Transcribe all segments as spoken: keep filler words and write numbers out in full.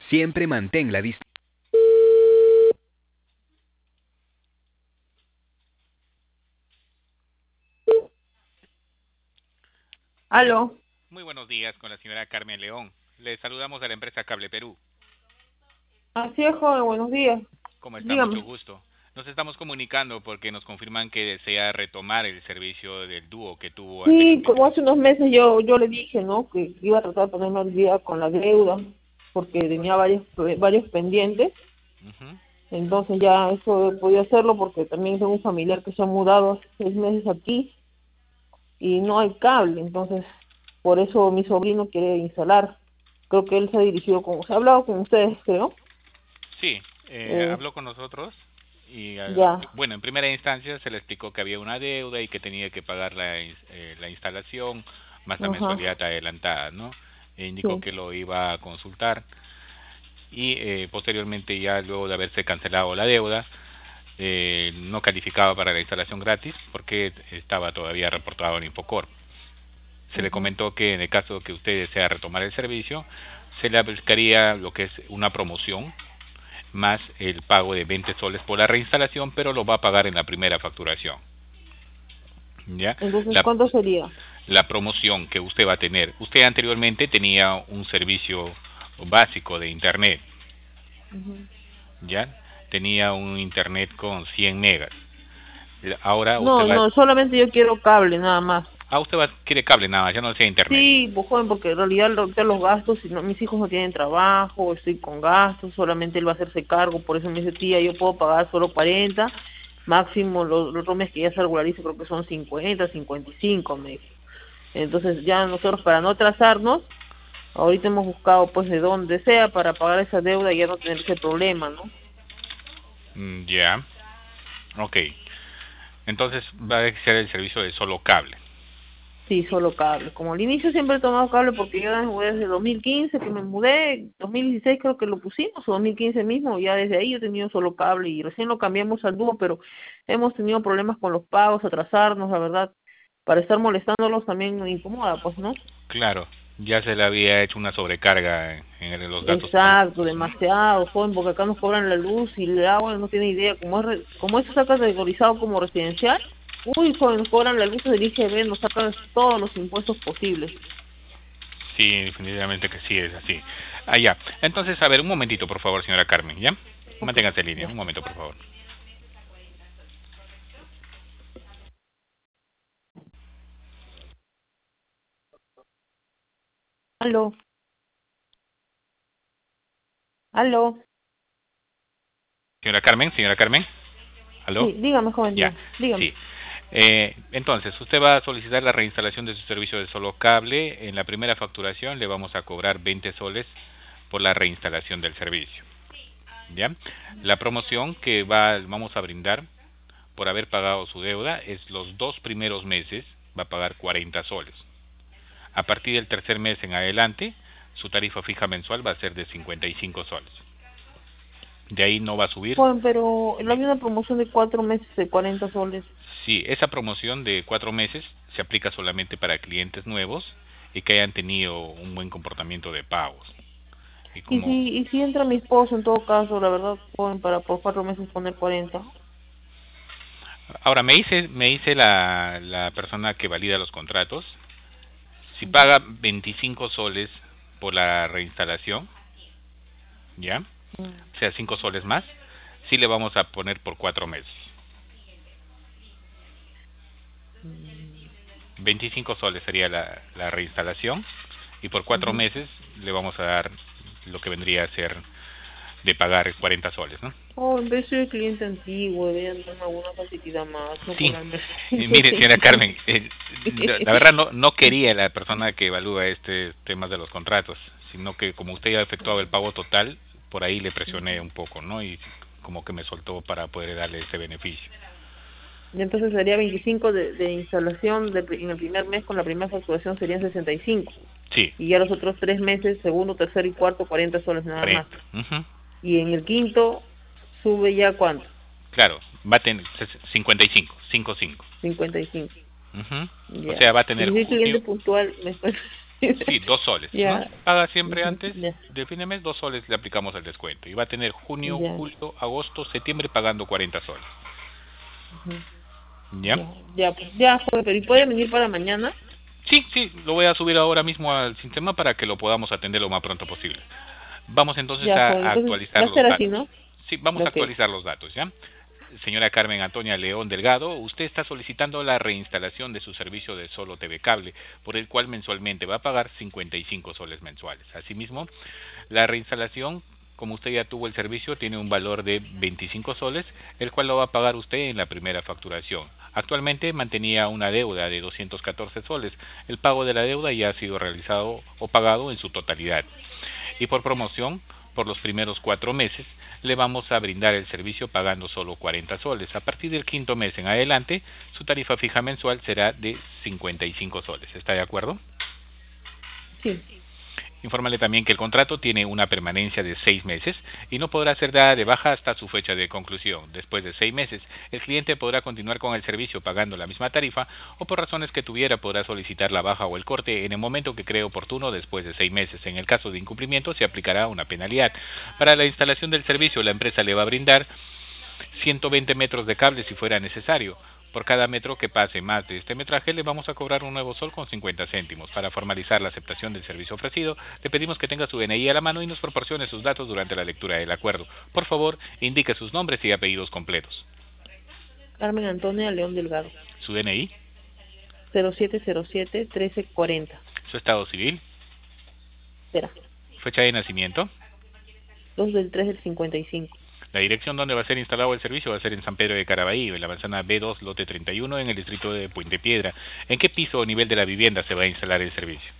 Siempre mantén la distancia. Aló. Muy buenos días con la señora Carmen León. Le saludamos de la empresa Cable Perú. Así es, joven, buenos días. ¿Cómo está? Mucho Dígame. gusto. Nos estamos comunicando porque nos confirman que desea retomar el servicio del dúo que tuvo Sí, como anteriormente. hace unos meses yo yo le dije, ¿no? Que iba a tratar de ponerme al día con la deuda, porque tenía varios varios pendientes. Ujú. Entonces ya eso he podido hacerlo porque también tengo un familiar que se ha mudado hace seis meses aquí y no hay cable. Entonces, por eso mi sobrino quiere instalar. Creo que él se ha dirigido con... Se ha hablado con ustedes, creo. Sí, eh, Eh, habló con nosotros y, eh, ya, bueno, en primera instancia se le explicó que había una deuda y que tenía que pagar la, ins- eh, la instalación más la ajá, mensualidad adelantada, ¿no? E indicó sí. que lo iba a consultar y eh, posteriormente ya luego de haberse cancelado la deuda, eh, no calificaba para la instalación gratis porque estaba todavía reportado en Infocor. Se le Ujú. comentó que en el caso que usted desea retomar el servicio, se le aplicaría lo que es una promoción más el pago de veinte soles por la reinstalación, pero lo va a pagar en la primera facturación. ¿Ya? Entonces, La, ¿cuánto sería? la promoción que usted va a tener. Usted anteriormente tenía un servicio básico de internet, Ujú. ¿ya? Tenía un internet con cien megas. Ahora usted No, va, no, solamente yo quiero cable, nada más. ah, usted va, quiere cable nada más, ya no sea internet. Sí, pues joven, porque en realidad ahorita los gastos, si no, mis hijos no tienen trabajo, estoy con gastos, solamente él va a hacerse cargo, por eso me dice, tía, yo puedo pagar solo cuarenta, máximo los, los otros meses que ya se regularice creo que son cincuenta, cincuenta y cinco, me dijo. Entonces ya nosotros para no atrasarnos, ahorita hemos buscado pues de donde sea para pagar esa deuda y ya no tener ese problema, ¿no? Mm, ya, ok. Entonces va a ser el servicio de solo cable. Sí, solo cable. Como al inicio siempre he tomado cable porque yo desde dos mil quince que me mudé, dos mil dieciséis creo que lo pusimos, o dos mil quince mismo, ya desde ahí yo he tenido solo cable y recién lo cambiamos al dúo, pero hemos tenido problemas con los pagos, atrasarnos, la verdad, para estar molestándolos también me incomoda, pues, ¿no? Claro, ya se le había hecho una sobrecarga en, en los gastos Exacto, económicos, ¿no? demasiado, joven, porque acá nos cobran la luz y el agua, no tiene idea, como es, re- como eso está categorizado como residencial, uy, joven, nos cobran la luz del I G B, nos sacan todos los impuestos posibles. Sí, definitivamente que sí es así. Ah, ya. Entonces, a ver, un momentito, por favor, señora Carmen, ¿ya? Ok, Manténgase en línea, ya. un momento, por favor. Aló, aló. Señora Carmen, señora Carmen, ¿aló? Sí, dígame, joven, Ya, dígame, dígame. sí. Eh, entonces, usted va a solicitar la reinstalación de su servicio de solo cable. En la primera facturación le vamos a cobrar veinte soles por la reinstalación del servicio, ¿ya? La promoción que va, vamos a brindar por haber pagado su deuda es los dos primeros meses va a pagar cuarenta soles. A partir del tercer mes en adelante, su tarifa fija mensual va a ser de cincuenta y cinco soles. De ahí no va a subir. Joven, pero no había una promoción de cuatro meses de cuarenta soles. Sí, esa promoción de cuatro meses se aplica solamente para clientes nuevos y que hayan tenido un buen comportamiento de pagos. Y Y como si, y si entra mi esposo, en todo caso, la verdad, joven, para por cuatro meses poner cuarenta. ahora me dice me dice la, la persona que valida los contratos, si Ujú. paga veinticinco soles por la reinstalación, ¿ya? Mm. O sea, cinco soles más, sí le vamos a poner por cuatro meses. Mm. veinticinco soles sería la, la reinstalación y por cuatro Ujú. meses le vamos a dar lo que vendría a ser de pagar cuarenta soles, ¿no? Joven, pero soy el cliente antiguo, deberían darme alguna facilidad más, no Sí, cobrarme eh, mire, señora Carmen, veinticinco. eh, la, la verdad no, no quería la persona que evalúa este temas de los contratos, sino que como usted ya ha efectuado el pago total, por ahí le presioné un poco, ¿no? Y como que me soltó para poder darle ese beneficio. Y entonces sería veinticinco de, de instalación de, pri- en el primer mes, con la primera facturación serían sesenta y cinco. Sí, Y ya los otros tres meses, segundo, tercero y cuarto, cuarenta soles nada más. cuarenta. Ujú. Y en el quinto, sube ya cuánto, Claro, va a tener cincuenta y cinco, cincuenta y cinco. cincuenta y cinco. Ujú. O Ya. sea, va a Y tener si soy cliente junio. puntual, me cuesta. Sí, dos soles, Ya, ¿no? Paga siempre ujú, antes ya, del fin de mes, dos soles le aplicamos el descuento. Y va a tener junio, ya, julio, agosto, septiembre pagando cuarenta soles. ujú, ¿Ya? ya, ya, pues, ya, joven, pero ¿y puede venir para mañana? Sí, sí, lo voy a subir ahora mismo al sistema para que lo podamos atender lo más pronto posible. Vamos entonces Ya, a, joven, a entonces actualizar va a los ser así, datos. ¿no? Sí, vamos a Ok. actualizar los datos, ¿ya? Señora Carmen Antonia León Delgado, usted está solicitando la reinstalación de su servicio de Solo T V Cable, por el cual mensualmente va a pagar cincuenta y cinco soles mensuales. Asimismo, la reinstalación, como usted ya tuvo el servicio, tiene un valor de veinticinco soles, el cual lo va a pagar usted en la primera facturación. Actualmente mantenía una deuda de doscientos catorce soles. El pago de la deuda ya ha sido realizado o pagado en su totalidad. Y por promoción, por los primeros cuatro meses, le vamos a brindar el servicio pagando solo cuarenta soles. A partir del quinto mes en adelante, su tarifa fija mensual será de cincuenta y cinco soles. ¿Está de acuerdo? Sí. Infórmale también que el contrato tiene una permanencia de seis meses y no podrá ser dada de baja hasta su fecha de conclusión. Después de seis meses, el cliente podrá continuar con el servicio pagando la misma tarifa o por razones que tuviera podrá solicitar la baja o el corte en el momento que cree oportuno después de seis meses. En el caso de incumplimiento se aplicará una penalidad. Para la instalación del servicio, la empresa le va a brindar ciento veinte metros de cable si fuera necesario. Por cada metro que pase más de este metraje le vamos a cobrar un nuevo sol con cincuenta céntimos. Para formalizar la aceptación del servicio ofrecido, le pedimos que tenga su D N I a la mano y nos proporcione sus datos durante la lectura del acuerdo. Por favor, indique sus nombres y apellidos completos. Carmen Antonia León Delgado. Su D N I, cero siete cero siete trece cuarenta. su estado civil, Espera. fecha de nacimiento. dos del tres del cincuenta y cinco. La dirección donde va a ser instalado el servicio va a ser en San Pedro de Carabalí, en la manzana B dos, lote treinta y uno, en el distrito de Puente Piedra. ¿En qué piso o nivel de la vivienda se va a instalar el servicio?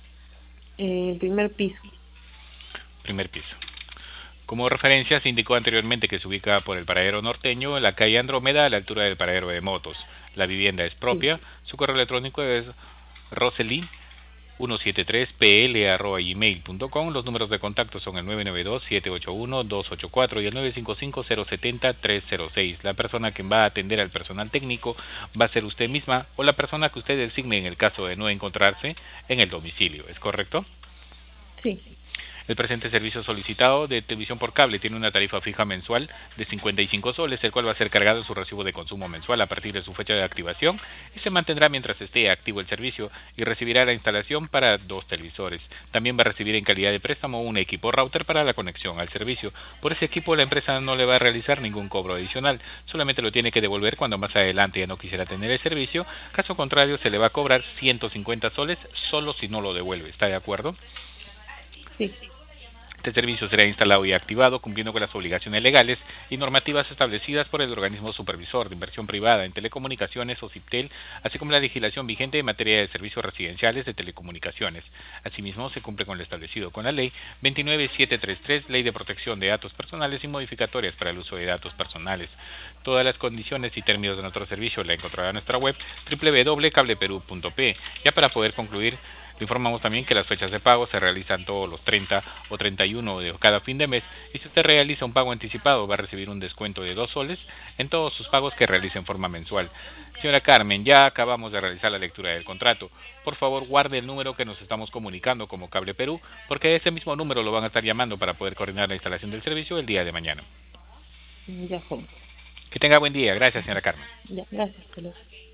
Eh, primer piso. Primer piso. Como referencia, se indicó anteriormente que se ubica por el paradero norteño, en la calle Andrómeda, a la altura del paradero de motos. La vivienda es Sí. propia. Su correo electrónico es roselyn ciento setenta y tres p l arroba gmail punto com. Los números de contacto son el nueve nueve dos, siete ocho uno, dos ocho cuatro y el nueve cinco cinco, cero siete cero, tres cero seis. La persona que va a atender al personal técnico va a ser usted misma o la persona que usted designe en el caso de no encontrarse en el domicilio. ¿Es correcto? Sí. El presente servicio solicitado de televisión por cable tiene una tarifa fija mensual de cincuenta y cinco soles, el cual va a ser cargado en su recibo de consumo mensual a partir de su fecha de activación y se mantendrá mientras esté activo el servicio y recibirá la instalación para dos televisores. También va a recibir en calidad de préstamo un equipo router para la conexión al servicio. Por ese equipo la empresa no le va a realizar ningún cobro adicional, solamente lo tiene que devolver cuando más adelante ya no quisiera tener el servicio. Caso contrario, se le va a cobrar ciento cincuenta soles solo si no lo devuelve. ¿Está de acuerdo? Sí. Este servicio será instalado y activado cumpliendo con las obligaciones legales y normativas establecidas por el organismo supervisor de inversión privada en telecomunicaciones o CIPTEL, así como la legislación vigente en materia de servicios residenciales de telecomunicaciones. Asimismo, se cumple con lo establecido con la Ley veintinueve mil setecientos treinta y tres, Ley de Protección de Datos Personales y modificatorias para el uso de datos personales. Todas las condiciones y términos de nuestro servicio la encontrará en nuestra web doble u doble u doble u punto cableperú punto pe. Ya para poder concluir, le informamos también que las fechas de pago se realizan todos los treinta o treinta y uno de cada fin de mes y si usted realiza un pago anticipado va a recibir un descuento de dos soles en todos sus pagos que realice en forma mensual. Señora Carmen, ya acabamos de realizar la lectura del contrato. Por favor, guarde el número que nos estamos comunicando como Cable Perú, porque ese mismo número lo van a estar llamando para poder coordinar la instalación del servicio el día de mañana. Ya, joven. Que tenga buen día. Gracias, señora Carmen. Ya, gracias. Hasta luego.